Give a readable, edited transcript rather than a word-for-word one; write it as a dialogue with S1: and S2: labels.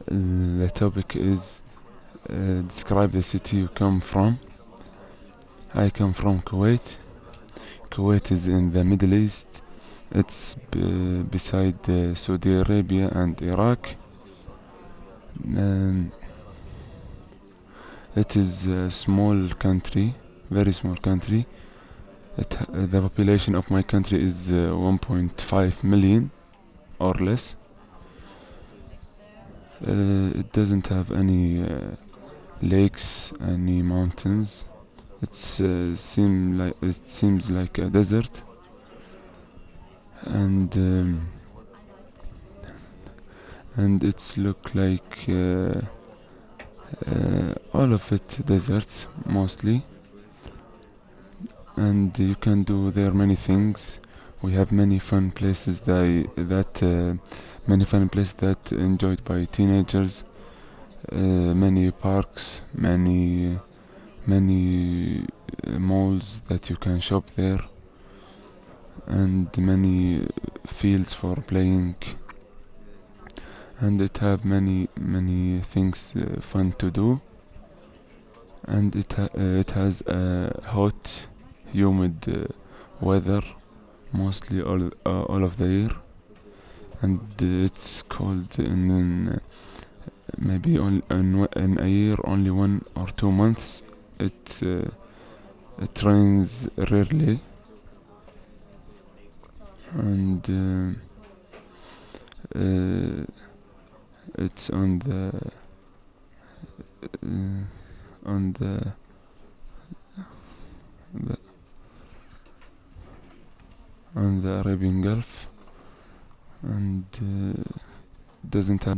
S1: The topic is describe the city you come from. I come from Kuwait. Kuwait is in the Middle East. It's beside Saudi Arabia and Iraq. Um, it is a small country, very small country. The population of my country is 1.5 million or less. It doesn't have any lakes, any mountains. It seems like a desert, and it's look like all of it desert mostly, and you can do there many things. We have many fun places that enjoyed by teenagers. Many parks, many malls that you can shop there, and many fields for playing. And it have many things fun to do. And it has a hot, humid weather mostly all of the year. And it's cold in maybe in a year only 1 or 2 months. It rains rarely, and it's on the on the Arabian Gulf, and doesn't have